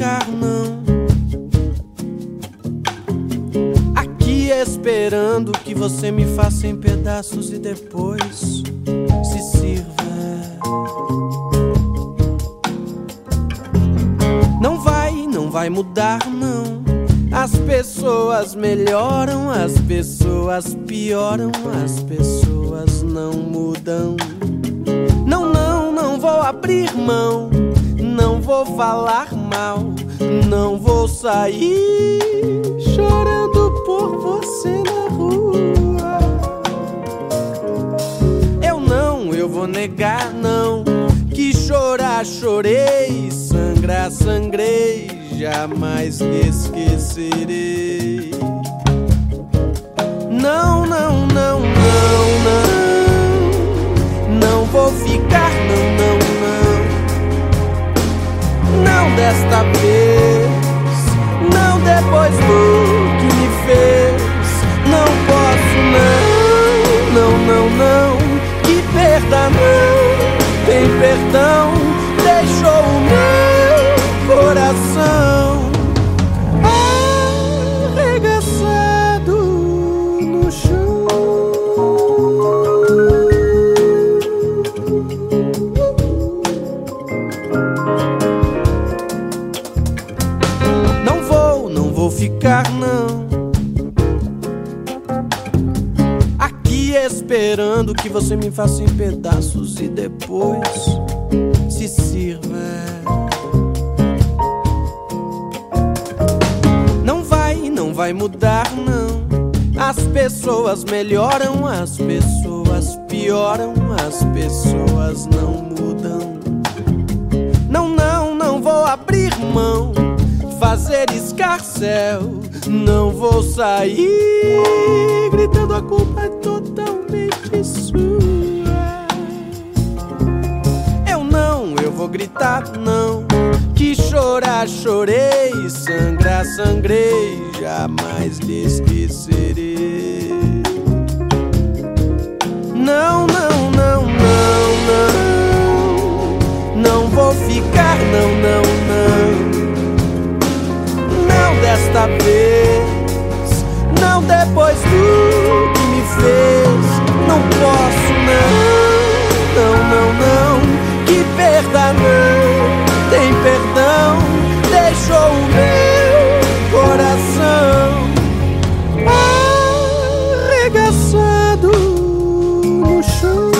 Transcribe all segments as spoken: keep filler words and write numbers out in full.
ficar não. Aqui esperando que você me faça em pedaços e depois se sirva. Não vai, não vai mudar não. As pessoas melhoram, as pessoas pioram, as pessoas não mudam. Não, não, não vou abrir mão, não vou falar mal, não vou sair chorando por você na rua. Eu não, eu vou negar não, que chorar chorei, sangrar sangrei, jamais lhe esquecerei. Não, não, não, não, não, não vou ficar, não, não, não, não desta vez, não depois do que me fez. Não posso, não, não, não, não, que perda não, tem perdão, deixou o meu coração arregaçado no chão. Não vou, não vou ficar não, aqui esperando que você me faça em pedaços e depois se sirva. Não vai mudar não. As pessoas melhoram, as pessoas pioram, as pessoas não mudam. Não, não, não vou abrir mão, fazer escarcéu, não vou sair gritando a culpa é totalmente sua. Eu não, eu vou gritar não, que chorar chorei, sangrar sangrei, jamais lhe esquecerei. Não, não, não, não, não, não vou ficar, não, não, não, não desta vez, não depois do que me fez. Não posso, não, não, não, não, que perda não, tem perdão, deixou o meu coração arregaçado no chão.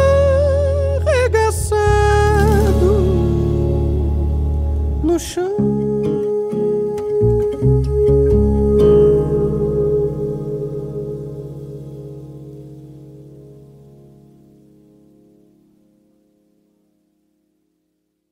No chão.